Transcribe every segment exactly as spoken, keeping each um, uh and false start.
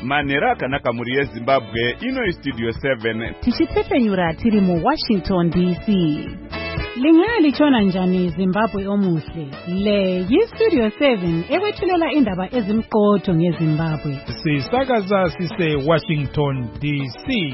manhero akanaka muri yezimbabwe ino studio seven tichipfepfenyura tiri mu Washington D C. Lingaya lichona njani Zimbabwe omuhle. Le yi-Studio seven ekwethulela indaba ezimqotho ngeZimbabwe. Sisakaza sise Washington D C.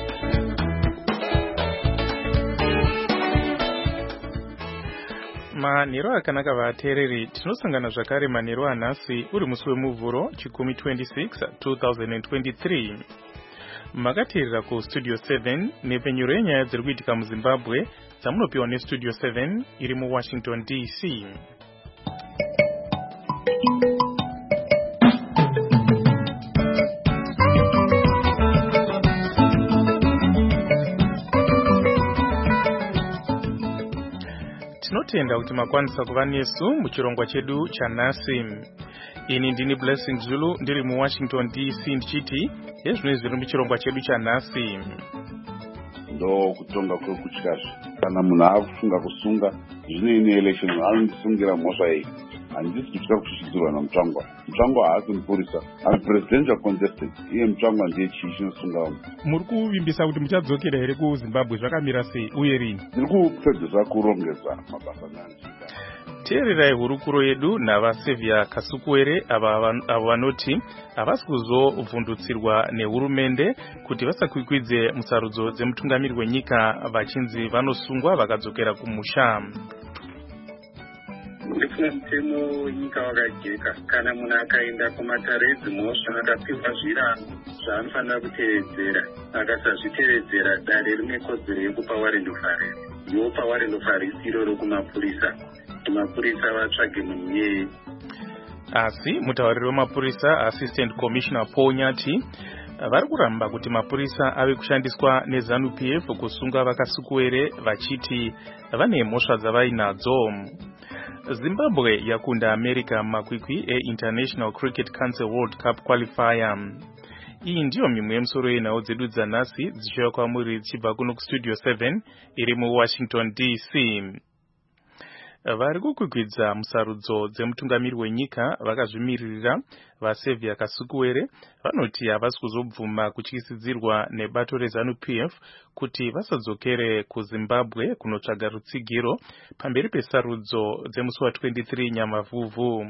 Manhero akanaka vateereri, tinosangana zvakare manhero anhasi uri musi wemuvhuro chikumi twenty-six two thousand twenty-three. Makateerera ku Studio seven nepenyuro yenyaya dziri kuitika muZimbabwe dzamunopiwa neStudio seven iri mu Washington D C. Tinotenda kuti makwanisa kuva nesu muchirongwa chedu chanhasi. Ini ndini Blessing Zulu ndiri mu Washington D C ndichiti ezvinoi zviri muchirongwa chedu chanhasi. Ndo kutonga kwekutyazve kana munhu akufunga kusunga zvine ine election anosungira mhosva iyi handisi kutya kushushizirwa namutsvangwa. Mutsvangwa haasi mupurisa, ame presidential contestant, iye mutsvangwa ndiye chii chinosunga vanhu. Muri kuvimbisa kuti muchadzokera here kuZimbabwe zvakamira sei uye rini? Ndiri kupedzisa kurongedza mabasa nanzika. Teererai hurukuro yedu navaSevia Kasukuwere ava vanoti havasi kuzovhundutsirwa nehurumende kuti vasakwikwidze musarudzo dzemutungamiri wenyika vachinzi vanosungwa vakadzokera kumusha. Ndifuna mutemo wenyika wakajeka. Kana munhu akaenda kumatare edzimhosva akapiwa zvirango zvaanofanira kutevedzera, akasazvitevedzera dare rine kodzero yekupa warrant of arrest. Yopa warrant of arrest iroro kumapurisa. Mapurisa vatsvage munhu iyeye. Asi mutauriri wemapurisa Assistant Commissioner Paul Nyati vari kuramba kuti mapurisa ave kushandiswa neZANU P F kusunga vaKasukuwere vachiti vane mhosva dzavainadzo. Zimbabwe yakunda America makwikwi e-International Cricket Council World Cup Qualifier. Iyi ndiyo mimwe yemusoro yenhau dzedu dzanhasi dzichiuya kwamuri dzichibva kuno kuStudio seven iri mu Washington D C. Vari kukwikwidza musarudzo dzemutungamiri wenyika vakazvimiririra vaSevia Kasukuwere vanoti havasi kuzobvuma kutyisidzirwa nebato reZANU P F kuti vasadzokere kuZimbabwe kunotsvaga rutsigiro pamberi pesarudzo dzemusi wa twenty-three Nyamavhuvhu.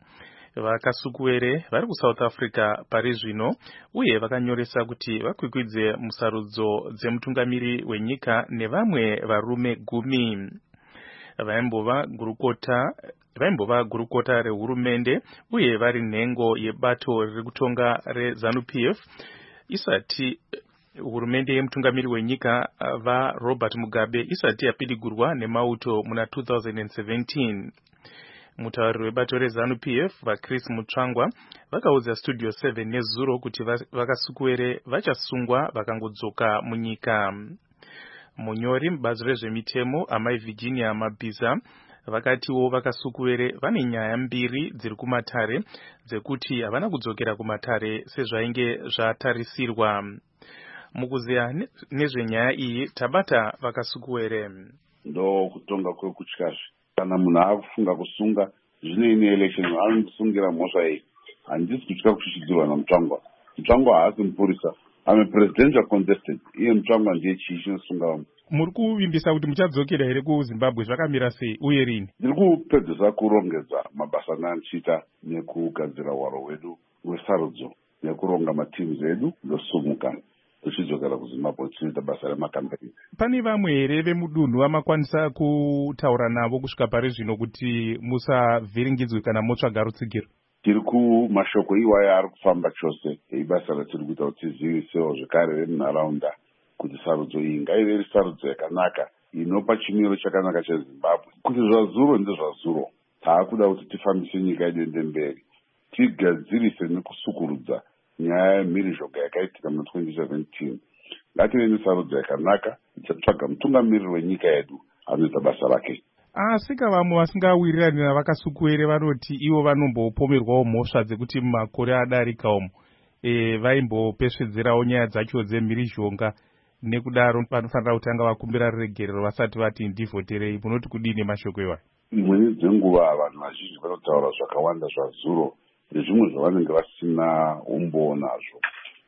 VaKasukuwere vari kuSouth Africa pari zvino uye vakanyoresa kuti vakwikwidze musarudzo dzemutungamiri wenyika nevamwe varume gumi. Vaimbova gurukota vaimbova gurukota rehurumende uye vari nhengo yebato riri kutonga reZANU P F isati hurumende yemutungamiri wenyika vaRobert Mugabe isati yapidigurwa nemauto muna two thousand seventeen. Mutauriri webato reZANU P F vaChris Mutsvangwa vakaudza Studio seven nezuro kuti vaKasukuwere vachasungwa vakangodzoka munyika. Munyori mubazi rezvemitemo amai Virginia Mabhiza vakatiwo vaKasukuwere vane nyaya mbiri dziri kumatare dzekuti havana kudzokera kumatare sezvainge zvatarisirwa. Mukuziya nezvenyaya iyi tabata vaKasukuwere. Ndo kutonga kwekutyazve kana munhu akufunga kusunga zvine ine election anosungira mhosva iyi handisi kutya kushushizirwa namutsvangwa. Mutsvangwa haasi mupurisa, ame presidential contestant, iye mutsvangwa ndiye chii chinosunga vanhu. Muri kuvimbisa kuti muchadzokera here kuZimbabwe zvakamira sei uye rini? Ndiri kupedzisa kurongedza mabasa nandichiita nekugadzira hwaro hwedu hwesarudzo nekuronga matims edu ndosumuka tichidzokera kuZimbabwe tichiita basa remakampeini. Pane vamwe here vemudunhu vamakwanisa kutaura navo kusvika pari zvino kuti musavhiringidzwe kana motsvaga rutsigiro? Tiri kumashoko iwayo ari kufamba chose eibasa ratiri kuita kuti tizivisewo zvekare vemunharaunda kuti sarudzo iyi ngaive iri sarudzo yakanaka inopa chimiro chakanaka cheZimbabwe. Kuti zvazuro ndezvazuro, taakuda kuti tifambise nyika yedu mberi, tigadzirise nekusukurudza nyaya yemhirizhonga yakaitika muna twenty seventeen. Ngative nesarudzo yakanaka ichatsvaga mutungamiriri wenyika yedu anoita basa rake. Asika vamwe vasingawirirani navaKasukuwere vanoti ivo vanombopomerwawo mhosva dzekuti makore adarika umo e, vaimbopesvedzerawo nyaya dzacho dzemhirizhonga nekudaro vanofanira kutanga vakumbira ruregerero vasati vati ndivhoterei. Munoti kudini mashoko iwayo? Imweni dzenguva vanhu vazhinji vanotaura zvakawanda zvazuro nezvimwe zvavanenge vasina umbo nazvo.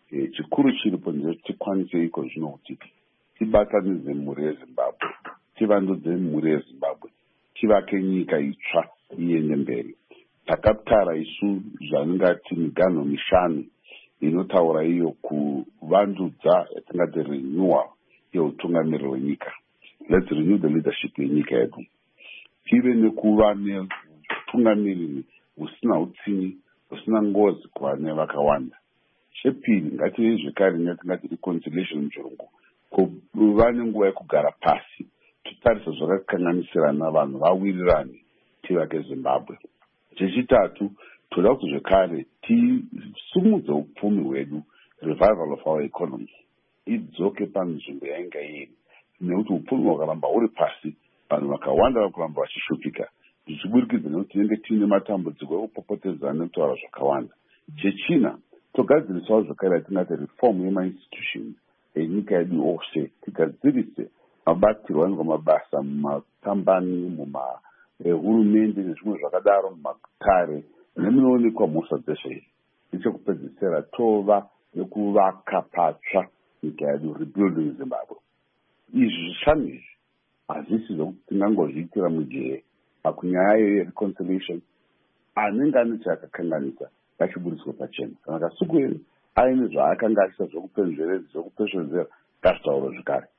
e, chikuru chiripo ndechekuti tikwanise iko zvino kuti tibatanidze mhuri yeZimbabwe, tivandudze mhuri yeZimbabwe, tivake nyika itsva iende mberi. Takatara isu zvatingati miganho mishanu inotaura iyo kuvandudza yatingati renewal yeutungamiriri hwenyika. Let's renew the leadership yenyika yedu. Tive nekuva neutungamiriri husina utsinyi, husina ngozi kuvane vakawanda. Chepiri, ngative zvekare neyatingati reconciliation muchirungu, kuva nenguva yekugara pasi, titarisa zvakakanganisirana vanhu vawirirane tivake Zimbabwe. Chechitatu, toda kuti zvekare tisumudze upfumi hwedu, revival of our economy, idzoke panzvimbo yainga iri, nekuti upfumi hwakaramba huri pasi, vanhu vakawanda vakuramba vachishupika, zvichiburikidza nekuti tinenge tiine matambudziko ekupopotedzana nekutaura zvakawanda. Chechina, togadzirisawo zvakare yatingati reform yemainstitution enyika yedu ose, tigadzirise mabatirwo anoitwa mabasa mumakambani, mumahurumende nezvimwe zvakadaro, mumatare nemunoonekwa mhosva dzeshe. Nechekupedzisira tova nekuvaka patsva nyika yedu, rebuilding Zimbabwe. Izvi zvishanu izvi hazvisi zvokuti tingangozviitira mujeye. Pakunyaya yereconciliation, anenge ane chaakakanganisa ngachiburiswe pachena. Kana Kasungwere aine zvaakanga achita zvokupenzveredza zvokupesvedzera, ngazvitaure zvekare.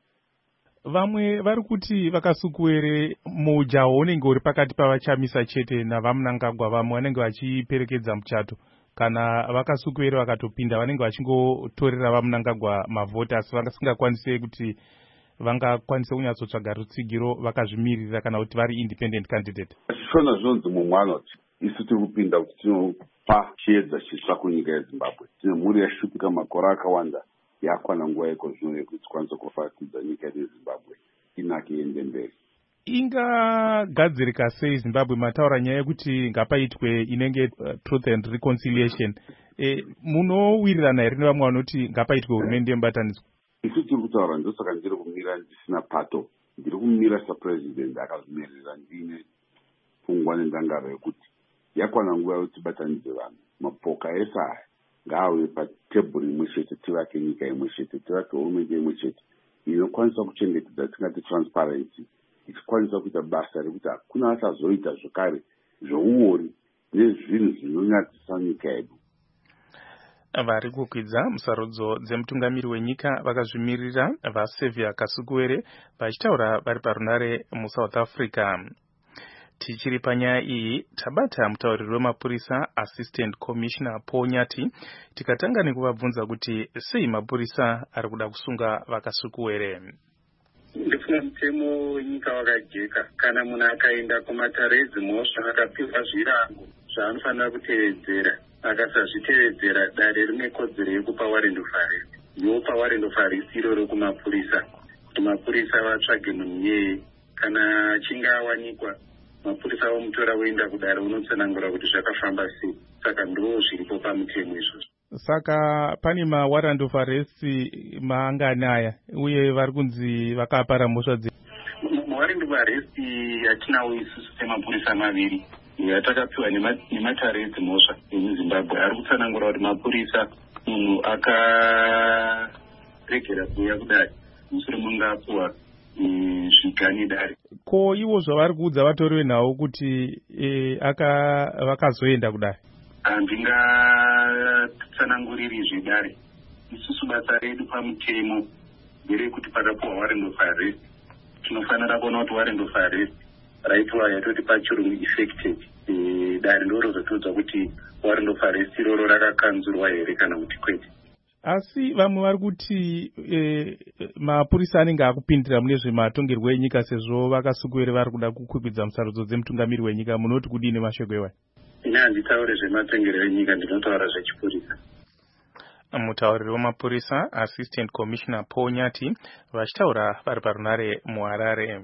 Vamwe vari kuti Vakasukuwere mujaho unenge uri pakati pavachamisa chete navaMnangagwa, vamwe vanenge vachiperekedza muchato. Kana Vakasukuwere vakatopinda vanenge vachingotorera vaMnangagwa mavhoti, asi vasingakwanise kuti vangakwanise kunyatsotsvaga rutsigiro vakazvimirira kana kuti vari independent candidate. Zvishona zvinonzi mumwe anoti isu tiri kupinda kuti tinopa chiedza chisva kunyika yeZimbabwe. Tine mhuri yashupika makore akawanda, yakwana nguva yeko zvino yekuti tikwanise kufatidza nyika yedu yeZimbabwe inake iende mberi. Ingagadzirika sei Zimbabwe? Mataura nyaya yekuti ngapaitwe inenge uh, truth and reconciliation. E, munowirirana here nevamwe vanoti ngapaitwe hurumende yemubatanidzwa? Isu tiri kutaura, ndosaka ndiri kumira ndisina pato, ndiri kumira sapresident akazvimirira ndine pfungwa nendangaro yekuti yakwana nguva yekuti tibatanidze vanhu. Mapoka ese aya ngaauye patebhuri imwe chete, tivake nyika imwe chete, tivake hurumende imwe chete inokwanisa kuchengetedza tingati transparency, ichikwanisa kuita basa rekuti hakuna achazoita zvakare zvouori nezvinhu zvinonyadzisa nyika yedu. Vari kukwidza musarudzo dzemutungamiri wenyika vakazvimirira vaSevia Kasukuwere vachitaura vari parunare muSouth Africa. Tichiri panyaya iyi, tabata mutauriri wemapurisa Assistant Commissioner Paul Nyati tikatanga nekuvabvunza kuti sei mapurisa ari kuda kusunga Vakasukuwere. Ndifuna mutemo wenyika wakajeka. Kana munhu akaenda kumatare edzimhosva akapiwa zvirango zvaanofanira kutevedzera, akasazvitevedzera, dare rine kodzero yekupa warrant of arrest. Yopa warrant of arrest iroro kumapurisa kuti mapurisa vatsvage munhu iyeye. Kana achinge awanikwa, mapurisa vomutora voenda kudare unotsanangura kuti zvakafamba sei. Saka ndo zviripo pamutemo izvozvo. Saka pane mawarrant of arrest maanganaya uye vari kunzi vakapara mhosva dze. Mawarrant of arrest atinawo isusu semapurisa maviri yatakapiwa nematare edzimhosva emuZimbabwe. Ari kutsanangura kuti mapurisa munhu akaregera kuuya kudare mushure munge apiwa zvigani dare. Ko ivo zvavari kuudza vatoriwe nawo kuti e, aka vakazoenda kudare? Handingatsananguriri zvidare. Isusu basa redu pamutemo nderekuti pakapiwa warrant of arrest tinofanira kuona kuti warrant of arrest raitwa yatoti pachirungu effected. Dare ndoro zvotiudza kuti warrant of arrest iroro rakakanzurwa here kana kuti kwete. Asi vamwe vari kuti e, mapurisa anenge akupindira mune zvematongerwo enyika, sezvo Vakasukuwere vari kuda kukwikwidza musarudzo dzemutungamiri wenyika. Munoti kudini mashoko ewa? Ine handitaure zvematongerwo enyika, ndinotaura zvechipurisa. Mutauriri wemapurisa Assistant Commissioner Paul Nyati vachitaura vari parunare muHarare.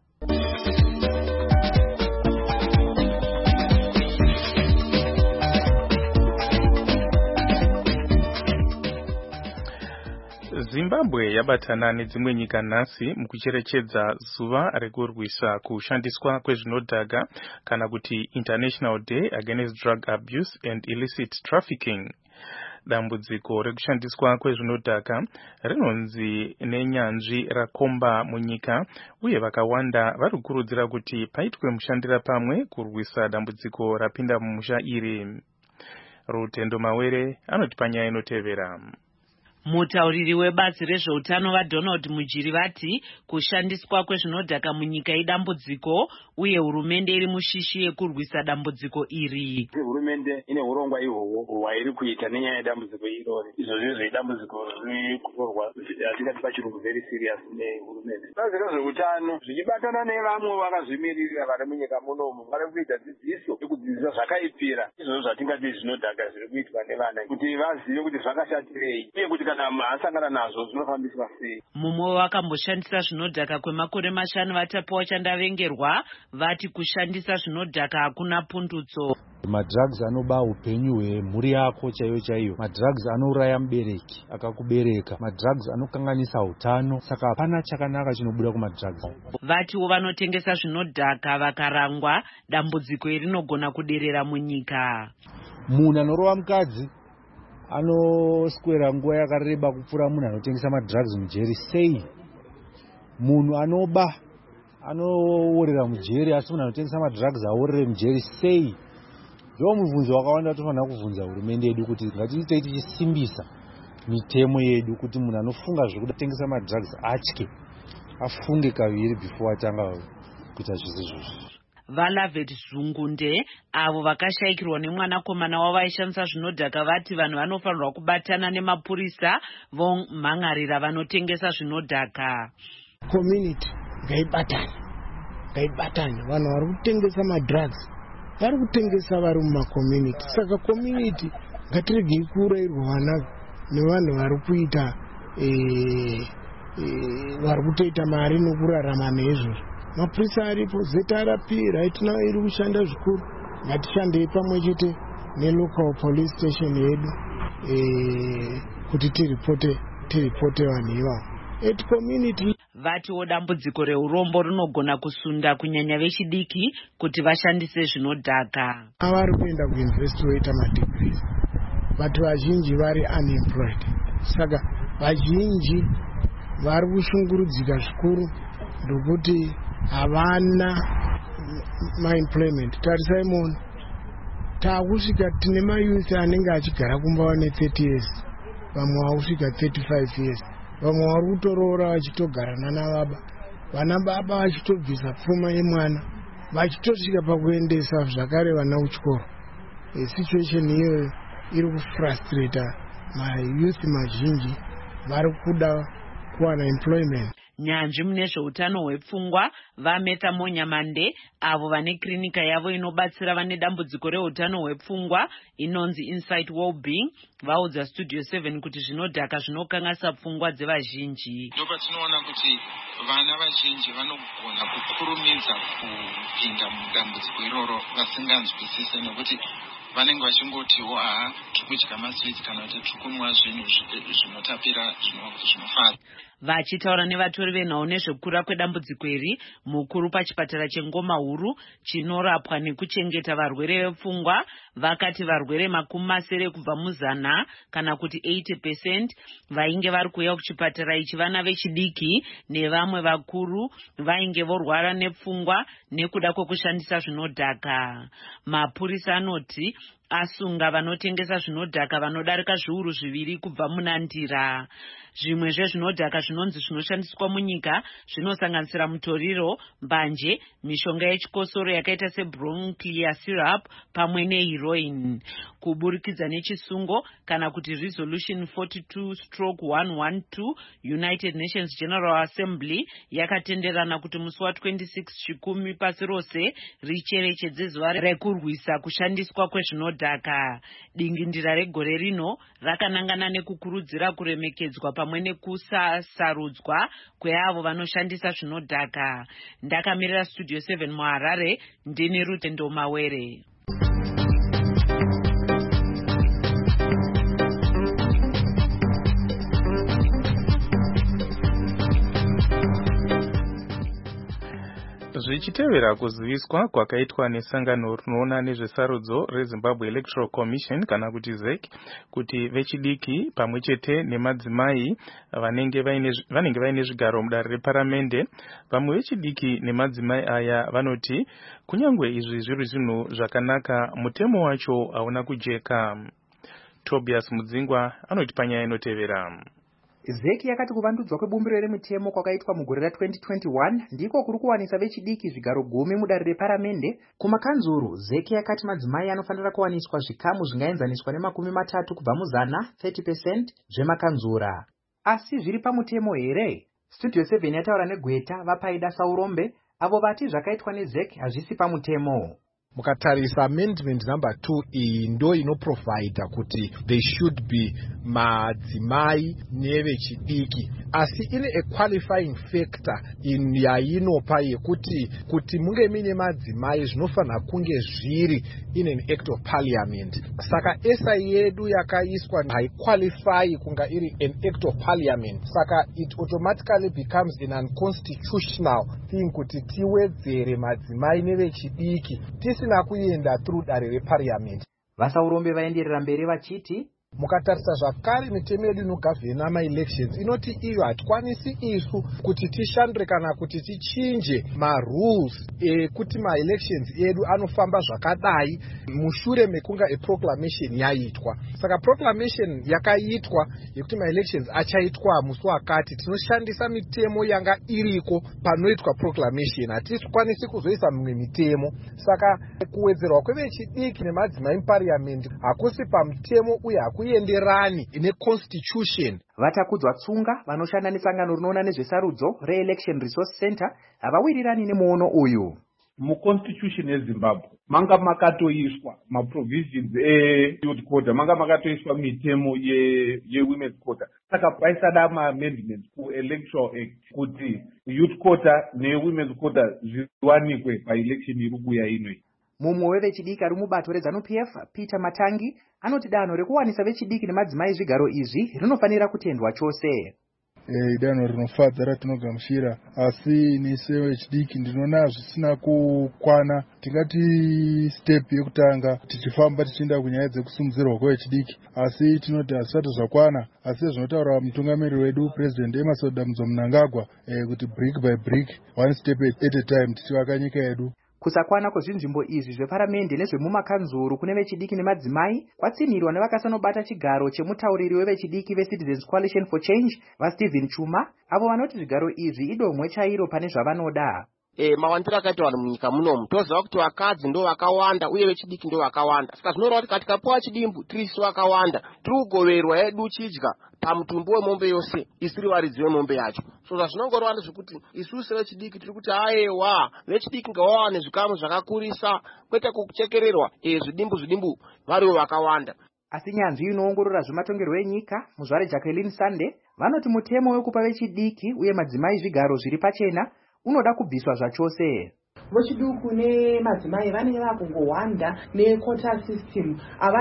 Zimbabwe yabatana nedzimwe nyika nhasi mukucherechedza zuva rekurwisa kushandiswa kwezvinodhaka kana kuti International Day Against Drug Abuse and Illicit Trafficking. Dambudziko rekushandiswa kwezvinodhaka rinonzi nenyanzvi rakomba munyika, uye vakawanda vari kukurudzira kuti paitwe mushandira pamwe kurwisa dambudziko rapinda mumusha iri. Rutendo Mawere anoti panyaya inotevera. Mutauriri webazi rezveutano vaDonald Mujiri vati kushandiswa kwezvinodhaka munyika idambudziko uye hurumende iri mushishi yekurwisa dambudziko iri. Hurumende ine urongwa ihwohwo hwairi kuita nenyaya yedambudziko irori. Izvo zvizvo idambudziko riri kutorwa atingati pachirungu very serious nehurumende. Bazi rezveutano zvichibatana nevamwe vakazvimirira vari munyika munomu vari kuita dzidziso yekudzidzisa zvakaipira izvozvo zvatingati zvinodhaka zviri kuitwa nevana kuti vazive kuti zvakashatirei uye kuti kana asangana nazvo zvinofambiswa sei. Mumwe vakamboshandisa zvinodhaka kwemakore mashanu vatapiwa chandavengerwa vati kushandisa zvinodhaka hakuna pundutso. Madrugs anoba upenyu hwemhuri yako chaiyo chaiyo. Madrugs anouraya mubereki akakubereka. Madrugs anokanganisa utano. Saka hapana chakanaka chinobuda kumadrugs. Vatiwo vanotengesa zvinodhaka vakarangwa dambudziko rinogona kuderera munyika. Munhu anorova mukadzi anoswera nguva yakareba kupfuura munhu anotengesa madrugs mujeri sei? Munhu anoba anoworera mujeri asi munhu anotengesa madrugs aworere mujeri sei? Ndiwo mubvunzo wakawanda tofanira kubvunza hurumende yedu kuti ngatiite tichisimbisa mitemo yedu kuti munhu anofunga zvekutengesa madrugs atye afunge kaviri before atanga kuita zvizizvozvo. Valavet Zungunde avo vakashayikirwa nemwanakomana wavo vaishandisa zvinodhaka vati vanhu vanofanirwa kubatana nemapurisa vomhangarira vanotengesa zvinodhaka. Community ngaibatane, ngaibatane. Vanhu vari kutengesa madrugs vari kutengesa vari mumakommunity. Saka community ngatirege kuurayirwa vana nevanhu vari kuita vari kutoita mari nokurarama nezvozvo. Mapurisa aripo, Z R P right now iri kushanda zvikuru. Ngatishandei pamwe chete nelocal police station yedu kuti tiripote tiripote vanhu ivavo. At community vatiwo dambudziko reurombo rinogona kusunda kunyanya vechidiki kuti vashandise zvinodhaka. Vari kuenda kuuniversity voita madegrees. Vatu vazhinji vari unemployed. Saka vazhinji vari kushungurudzika zvikuru ndokuti havana maemployment. Tarisai munhu taakusvika tine mayouth anenge achigara kumba vane thirty years, vamwe vakusvika thirty-five years, vamwe vari kutoroora vachitogarana navaba, vana baba vachitobvisa pfuma yemwana vachitosvika pakuendesa zvakare vana kuchikoro. Situation iyoyo iri kufrustrata mayouth mazhinji vari kuda kuwana employment. Nyanzvi mune zveutano hwepfungwa vaMeta Monyamande avo vane klinika yavo inobatsira vane dambudziko reutano hwepfungwa inonzi Insight Wellbeing vaudza Studio seven kuti zvinodhaka zvinokangasa pfungwa dzevazhinji. Ndopatinoona kuti vana vazhinji vanogona kukurumidza kupinda mudambudziko iroro vasinganzwisise nekuti vanenge vachingotiwo aha tikudya maswiti kana kuti tikumwa zvinhu zvinotapira zvinofadza. Vachitaura nevatori venhau nezvekukura kwedambudziko iri, mukuru pachipatara cheNgoma Huru chinorapwa nekuchengeta varwere vepfungwa vakati varwere makumi masere kubva muzana kana kuti eighty percent vainge vari kuuya kuchipatara ichi vana vechidiki nevamwe vakuru vainge vorwara nepfungwa nekuda kwekushandisa zvinodhaka. Mapurisa anoti asunga vanotengesa zvinodhaka vanodarika zviuru zviviri kubva munandira. Zvimwe zvezvinodhaka zvinonzi zvinoshandiswa munyika zvinosanganisira mutoriro, mbanje, mishonga yechikosoro yakaita sebronchia syrup pamwe neheroin. Kuburikidza nechisungo kana kuti resolution forty-two stroke one twelve United Nations General Assembly yakatenderana kuti musi wa twenty-six chikumi pasi rose richerechedze zuva rekurwisa kushandiswa kwezvinodhaka. Dingindira regore rino rakanangana nekukurudzira kuremekedzwa pamwe nekusasarudzwa kweavo vanoshandisa zvinodhaka. Ndakamirira Studio seven muHarare, ndini Rutendo Mawere. zvichitevera kuziviswa kwakaitwa nesangano rinoona nezvesarudzo reZimbabwe Electoral Commission kana kuti Z E C kuti vechidiki pamwe chete nemadzimai vanenge vaine zvigaro mudare reparamende, vamwe vechidiki nemadzimai aya vanoti kunyangwe izvi zviri zvinhu zvakanaka, mutemo wacho hauna kujeka. Tobias Mudzingwa anoti panyaya inotevera. Z E C yakati kuvandudzwa kwebumbiro remitemo kwakaitwa mugore ra-twenty twenty-one ndiko kuri kuwanisa vechidiki zvigaro gumi mudare reparamende. Kumakanzuru, Z E C yakati madzimai anofanira kuwaniswa zvikamu zvingaenzaniswa nemakumi matatu kubva muzana thirty percent zvemakanzura. Asi zviri pamutemo here? Studio seven yataura neGweta vaPaida Saurombe avo vati zvakaitwa neZ E C hazvisi pamutemo. Mukatarisa amendment number two iyi ndo inoprovaida kuti there should be madzimai nevechidiki, asi ine a qualifying factor in yainopa yekuti kuti munge mine madzimai zvinofanira kunge zviri in an act of parliament. Saka esa yedu yakaiswa haiqualify kunga iri an act of parliament, saka it automatically becomes an unconstitutional thing kuti tiwedzere madzimai nevechidiki tisina kuenda through dare reparliament. Vasaurombe vaenderera mberi vachiti mukatarisa zvakare mitemo yedu inogavhena ma-elections inoti iyo hatikwanisi isu kuti tishandure kana kuti tichinje ma-rules ekuti ma-elections edu anofamba zvakadai mushure mekunga a-proclamation yaitwa. Saka proclamation yakaitwa yekuti ma-elections achaitwa musi wakati, tinoshandisa mitemo yanga iriko panoitwa proclamation, hatikwanisi kuzoisa mimwe mitemo. Saka kuwedzerwa kwevechidiki nemadzimai muparliament hakusi pamutemo uye haku kuenderani ine constitution. Vatakudzwa Tsunga vanoshanda nesangano rinoona nezvesarudzo re-Election Resource Center havawirirani nemuono uyu. Muconstitution yeZimbabwe manga makatoiswa maprovisions e-youth quota, manga makatoiswa mitemo ye-women's quota. Saka paisada ma-amendments ku-Electoral Act kuti youth quota ne-women's quota zviwanikwe pa-election iri kuuya inoi. Mumwe wevechidiki ari mubato reZANU P F, Peter Matangi, anoti danho rekuwanisa vechidiki nemadzimai zvigaro izvi rinofanira kutendwa chose. Eh, danho rinofadza ratinogamuchira, asi nese vechidiki ndinoona zvisina kukwana. Tingati step yekutanga tichifamba tichienda kunyaya dzekusimudzirwa kwevechidiki, asi tinoti hazvisati zvakwana. Asi zvinotaura mutungamiriri wedu President Emmerson Mnangagwa eh, kuti brick by brick, one step at a time, tichivaka nyika yedu. Kusakwana kwezvinzvimbo izvi zveparamende nezvemumakanzuru kune vechidiki nemadzimai kwatsinirwa nevakasanobata chigaro chemutauriri wevechidiki veCitizens Coalition for Change vaStephen Chuma, avo vanoti zvigaro izvi idomwe chairo pane zvavanoda. E, mawandiro akaita vanhu munyika munomu toziva kuti vakadzi ndo vakawanda uye vechidiki ndo vakawanda. Saka zvinoreva kuti katika puwa chidimbu tirisu vakawanda tiri kugoverwa yedu chidya pamutumbi wemombe yose isiri varidzi vemombe yacho. So zvazvinongoreva ndezvekuti isusu vechidiki tiri kuti ayewa vechidiki ngavawane zvikamu zvakakurisa kwete kuchekererwa e, zvidimbu zvidimbu variwo vakawanda. Asi nyanzvi inoongorora zvematongerwo enyika muzvare Jacqueline Sande vanoti mutemo wekupa vechidiki uye madzimai zvigaro zviri pachena unoda kubviswa zvachose. Vechiduku nemadzimai vanenge vakungowanda nequota system,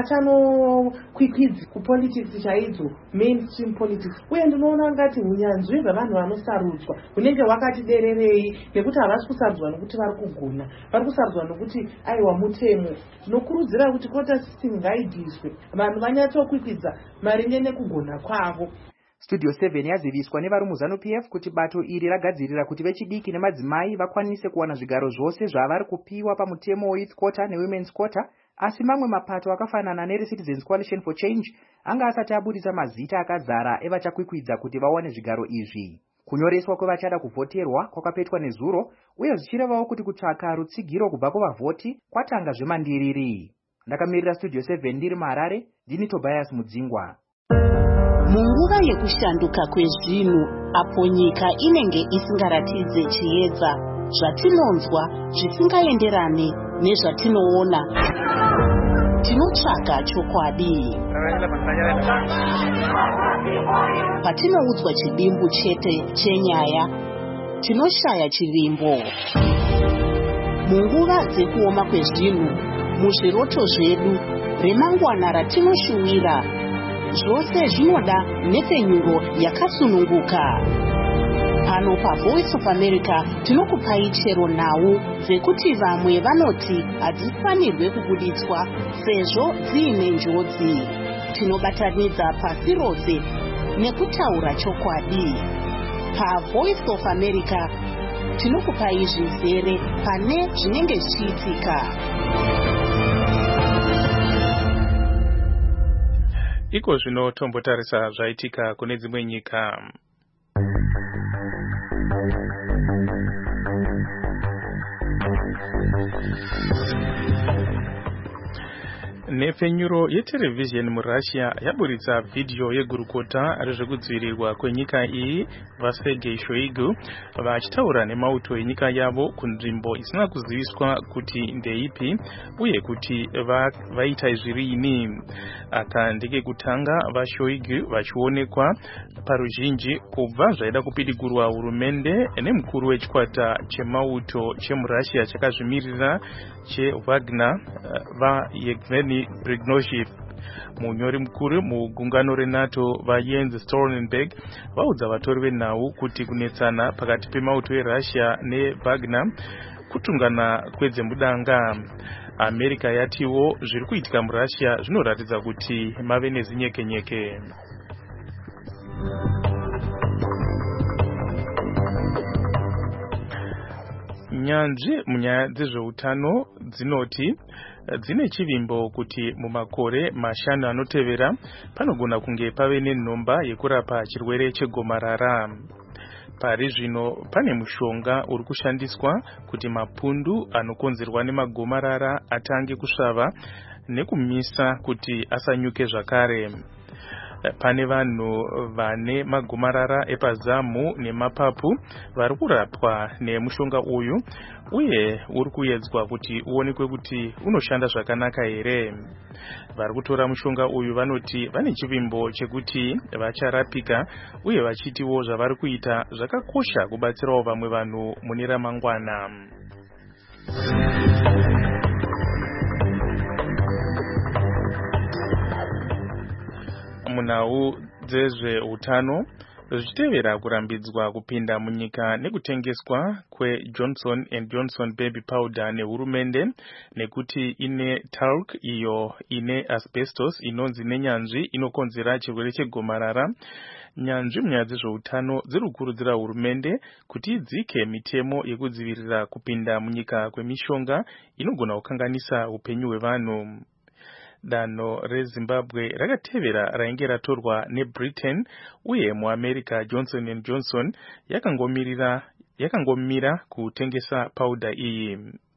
havachanokwikwidzi kupolitics chaidzo, mainstream politics. Uye ndinoona ngati hunyanzvi hwevanhu vanosarudzwa hunenge hwakati dererei, nekuti havasi kusarudzwa nokuti vari kugona, vari kusarudzwa nokuti aiwa mutemo. Tinokurudzira kuti quota system ngaibviswe, vanhu vanyatsokwikwidza maringe nekugona kwavo. Studio seven yaziviswa nevari muZANU P F kuti bato iri ragadzirira kuti vechidiki nemadzimai vakwanise kuwana zvigaro zvose zvavari kupiwa pamutemo weYouth Quota neWomen's Quota, asi mamwe mapato akafanana nereCitizens Coalition for Change anga asati abudisa mazita akazara evachakwikwidza kuti vawane zvigaro izvi. Kunyoreswa kwevachada kuvhoterwa kwakapetwa nezuro, uye zvichirevawo kuti kutsvaka rutsigiro kubva kuvavhoti kwatanga zvemandiriri. Ndakamirira Studio seven ndiri muHarare, ndini Tobias Mudzingwa. Munguva yekushanduka kwezvinhu, apo nyika inenge isingaratidze chiedza, zvatinonzwa zvisingaenderane nezvatinoona, tinotsvaka chokwadi. Patinoudzwa chidimbu chete chenyaya, tinoshaya chivimbo. Munguva dzekuoma kwezvinhu, muzviroto zvedu, remangwana ratinoshuwira, zvose zvinoda nhepfenyuro yakasununguka. pano paVoice of America tinokupai chero nhau dzekuti vamwe vanoti hadzifanirwe kubuditswa sezvo dziine njodzi. Tinobatanidza pasi rose nekutaura chokwadi. PaVoice of America tinokupai zvizere pane zvinenge zvichiitika. Iko zvino tombotarisa zvaitika kune dzimwe nyika. Nepfenyuro yeterevhizheni muRussia yaburitsa vhidhiyo yegurukota rezvekudzivirirwa kwenyika iyi vaSergei Shoigu vachitaura nemauto enyika yavo kunzvimbo isina kuziviswa kuti ndeipi uye kuti vaita izvirini. Aka ndike kutanga vaShoigu vachionekwa paruzhinji kubva zvaida kupidigurwa hurumende nemukuru wechikwata chemauto chemuRussia chakazvimirira cheWagner vaYevgeny Prigozhin. Munyori mukuru mugungano reNATO vaJens Stoltenberg vaudza vatori venhau kuti kunetsana pakati pemauto eRussia neWagner kutungana kwedzemudanga. America yatiwo zviri kuitika muRussia zvinoratidza kuti mave nezinyekenyeke. Nyanzvi munyaya dzezveutano dzinoti dzine chivimbo kuti mumakore mashanu anotevera panogona kunge pave nenhomba yekurapa chirwere chegomarara. Pari zvino pane mushonga uri kushandiswa kuti mapundu anokonzerwa nemagomarara atange kusvava nekumisa kuti asanyuke zvakare. Pane vanhu vane magomarara epazamu nemapapu vari kurapwa nemushonga uyu uye uri kuedzwa kuti uonekwe kuti unoshanda zvakanaka here. Vari kutora mushonga uyu vanoti vane chivimbo chekuti vacharapika uye vachitiwo zvavari kuita zvakakosha kubatsirawo vamwe vanhu mune ramangwana. Munhau dzezveutano zvichitevera kurambidzwa kupinda munyika nekutengeswa kweJohnson and Johnson baby powder nehurumende nekuti ine talc iyo ine asbestos inonzi nenyanzvi inokonzera chirwere chegomarara. Nyanzvi munyaya dzezveutano dziri kukurudzira hurumende kuti idzike mitemo yekudzivirira kupinda munyika kwemishonga inogona kukanganisa upenyu hwevanhu. Danho reZimbabwe rakatevera rainge ratorwa neBritain uye muAmerica Johnson and Johnson yakangomirira yakangomira kutengesa powder iyi.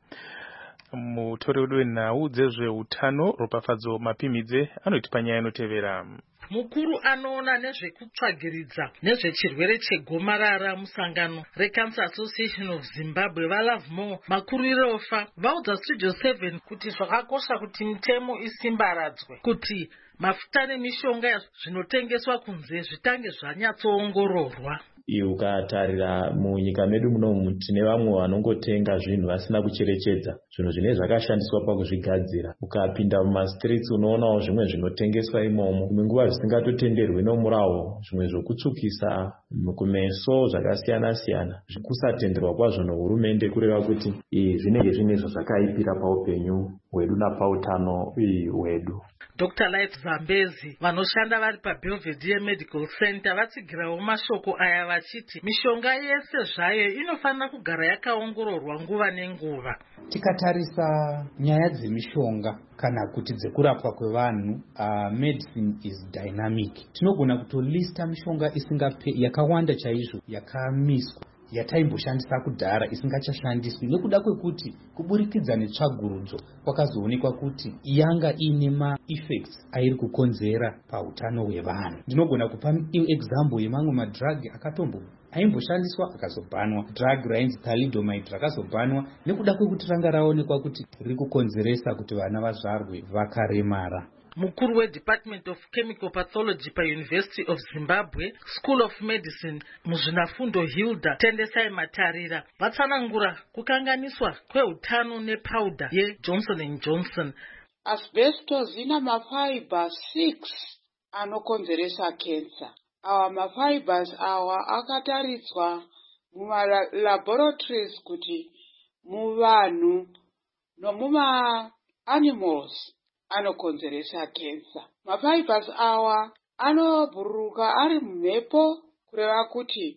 Mutori wedu wenhau dzezveutano Ropafadzo Mapimidze anoti panyaya inotevera. Mukuru anoona nezvekutsvagiridza nezvechirwere chegomarara musangano reCancer Association of Zimbabwe vaLovemore Makurirofa vaudza Studio seven kuti zvakakosha kuti mitemo isimbaradzwe kuti mafuta nemishonga zvinotengeswa kunze zvitange zvanyatsoongororwa. Ukatarira munyika medu munomu tine vamwe vanongotenga zvinhu vasina kucherechedza zvinhu zvine zvakashandiswa pakuzvigadzira. Ukapinda mumastreets unoonawo zvimwe zvinotengeswa imomo zvimwe nguva zvisingatotenderwi nomurawo, zvimwe zvokutsukisa kumeso zvakasiyana siyana. Kusatenderwa kwazvo nehurumende kureva kuti zvinenge zvine zvazvakaipira paupenyu hwedu napautano hwedu. Doctor Life Zambezi vanoshanda vari paBelvedere Medical Center vatsigirawo mashoko aya vachiti mishonga yese zvayo inofanira kugara yakaongororwa nguva nenguva. Tikatarisa nyaya dzemishonga kana kuti dzekurapwa kwevanhu, uh, medicine is dynamic. Tinogona kutolista mishonga isingape yakawanda chaizvo yakamiswa yataimboshandisa kudhara isingachashandiswi nekuda kwekuti kuburikidza netsvagurudzo kwakazoonekwa kuti yanga ine ma-effects airi kukonzera pautano hwevanhu. Ndinogona kupa example yemamwe madrug akatombo aimboshandiswa akazobhanwa. Drug rainzi thalidomide rakazobhanwa nekuda kwekuti ranga raonekwa kuti riri kukonzeresa kuti vana vazvarwe vakaremara. Mukuru weDepartment of Chemical Pathology paUniversity of Zimbabwe School of Medicine muzvinafundo Hilda Tendesai Matarira vatsanangura kukanganiswa kweutano nepowder yeJohnson and Johnson. Asbestos ina mafibers six anokonzeresa cancer. Awa mafibers awa akataridzwa mumalaboratories kuti muvanhu nomuma-animals anokonzeresa kensa. Mafibers awa anobhururuka ari mumhepo kureva kuti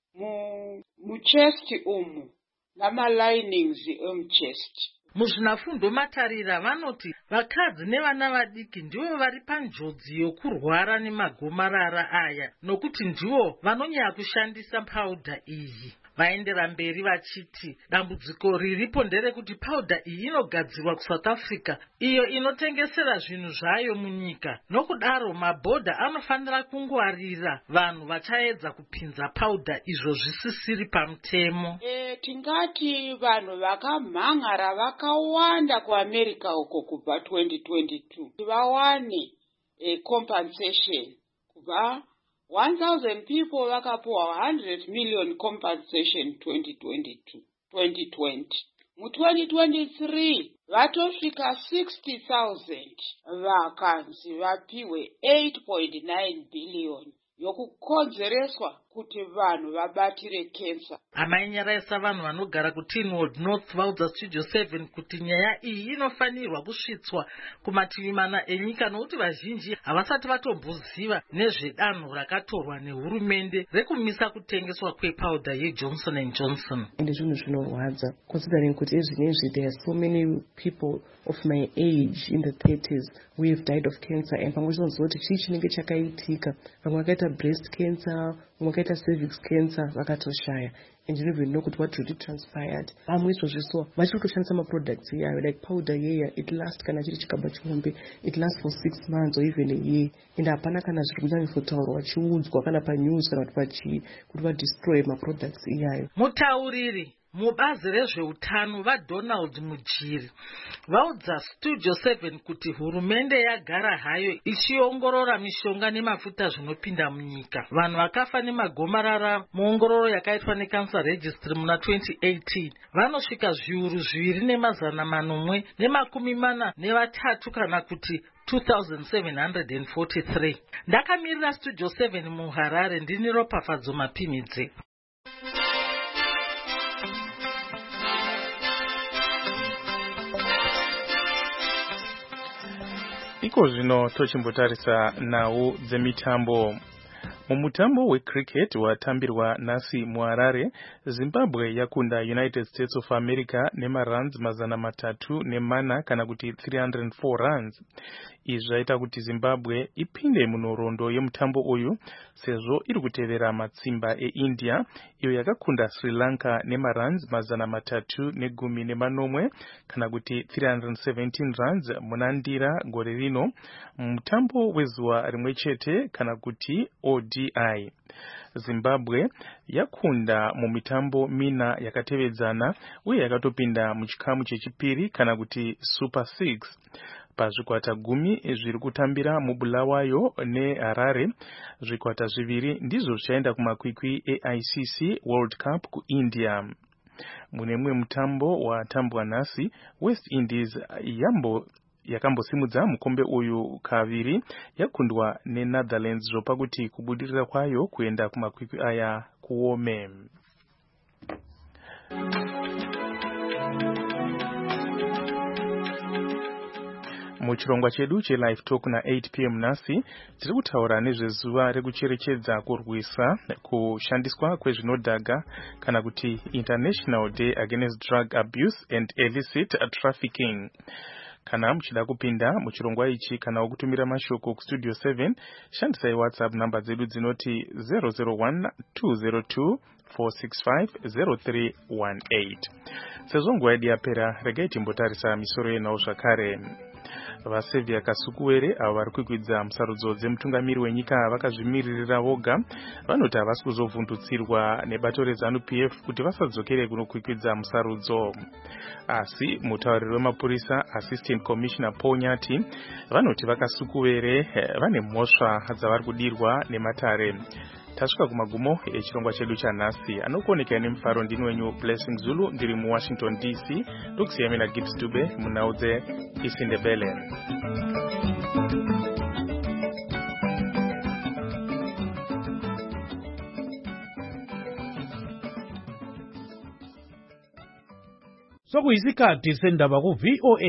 muchest umu namalinings emuchest. Muzvinafundo matarira vanoti vakadzi nevana vadiki ndivo vari panjodzi yokurwara nemagomarara aya nokuti ndivo vanonyanya kushandisa paudha iyi. Vaendera mberi vachiti dambudziko riripo nderekuti paudha iyi inogadzirwa kuSouth Africa iyo inotengesera zvinhu zvayo munyika. Nokudaro mabhodha anofanira kungwarira vanhu vachaedza kupinza paudha izvo zvisisiri pamutemo. E, tingati vanhu vakamhangara vakawanda kuAmerica uko kubva twenty twenty-two vawane e, compensation kubva one thousand people vakapuwa one hundred million compensation twenty twenty-two twenty twenty. Mu twenty twenty-three vatosvika sixty thousand vakanzi vapiwe eight point nine billion yokukonzereswa kuti vanhu vabatire kensa. Amainyaraisa vanhu vanogara kuTinwood North vaudza Studio seven kuti nyaya iyi inofanirwa kusvitswa kumativi mana enyika nokuti vazhinji havasati vatomboziva nezvedanho rakatorwa nehurumende rekumisa kutengeswa kwepauda yeJohnson and Johnson. Ende zvinhu zvinorwadza considering kuti ezvinezvi there are so many people of my age in the thirties who have died of cancer and pamwe chinonzoti chii chinenge chakaitika. Vamwe vakaita breast cancer, vamwe vakaita cervix cancer vakatoshaya and you don't even know what really transpired. Vamwe izvozvo so vachiri kutoshandisa maproducts iyayo like powder yeya it lasts kana chiri chikaba chihombe it lasts for six months or even a year and hapana kana zviri kunyanyisotaurirwa vachiudzwa kana panews kana kuti pachii kuti vadestroy maproducts iyayo. Mutauriri mubazi rezveutano vaDonald Mujiri vaudza Studio seven kuti hurumende yagara hayo ichiongorora mishonga nemafuta zvinopinda munyika. Vanhu vakafa nemagomarara muongororo yakaitwa neCancer Registry muna twenty eighteen vanosvika zviuru zviviri nemazana manomwe nemakumi mana nevatatu kana kuti two thousand seven hundred forty-three. Ndakamirira Studio seven muHarare ndini Ropafadzo Mapimidze. Iko zvino tochimbotarisa nhau dzemitambo. Mumutambo wecricket watambirwa nasi muHarare, Zimbabwe yakunda United States of America nemaruns mazana matatu nemana kana kuti three hundred four runs. Izvi zvaita kuti Zimbabwe ipinde munhoroondo yemutambo uyu sezvo iri kutevera matsimba eIndia iyo yakakunda Sri Lanka nemaruns mazana matatu negumi nemanomwe kana kuti three hundred seventeen runs munandira gore rino mutambo wezuva rimwe chete kana kuti O D I. Zimbabwe yakunda mumitambo mina yakatevedzana uye yakatopinda muchikamu chechipiri kana kuti Super six. Pazvikwata gumi zviri kutambira muBulawayo neHarare, zvikwata zviviri ndizvo zvichaenda kumakwikwi eI C C World Cup kuIndia. Mune mumwe mutambo watambwa nhasi, West Indies yambo yakambosimudza mukombe uyu kaviri yakundwa neNetherlands zvopa kuti kubudirira kwayo kuenda kumakwikwi aya kuome. Muchirongwa chedu cheLive Talk na eight p m nasi tiri kutaura nezvezuva rekucherechedza kurwisa kushandiswa kwezvinodhaga kana kuti International Day Against Drug Abuse and Illicit Trafficking. Kana muchida kupinda muchirongwa ichi kana okutumira mashoko ku Studio seven, shandisai WhatsApp namba dzedu dzinoti zero zero one two zero two four six five zero three one eight. Sezvo nguva yedu yapera, regai timbotarisa misoro yenhau zvakare. Vasevia Kasukuwere avo vari kukwidza musarudzo dzemutungamiri wenyika vakazvimiririra voga vanoti havasi kuzovhundutsirwa nebato reZANU P F kuti vasadzokere kunokwikwidza musarudzo. Asi mutauriri wemapurisa Assistant Commissioner Paul Nyati vanoti vaKasukuwere vane mhosva dzavari kudirwa nematare. Tasvika kumagumo echirongwa chedu chanhasi. Anokuonekera nemufaro ndini wenyu Blessing Zulu ndiri muWashington D C ndokusiyami naGibbs Dube munhau dzeIsindebele. sokuyisikhathi sendaba ku-V O A